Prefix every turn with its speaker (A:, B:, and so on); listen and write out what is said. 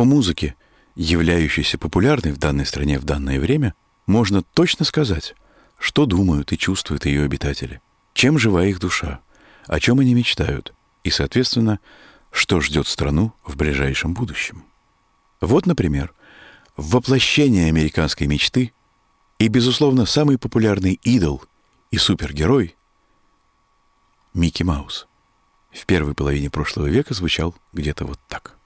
A: По музыке, являющейся популярной в данной стране в данное время, можно точно сказать, что думают и чувствуют ее обитатели, чем жива их душа, о чем они мечтают и, соответственно, что ждет страну в ближайшем будущем. Вот, например, воплощение американской мечты и, безусловно, самый популярный идол и супергерой Микки Маус в первой половине прошлого века звучал где-то вот так.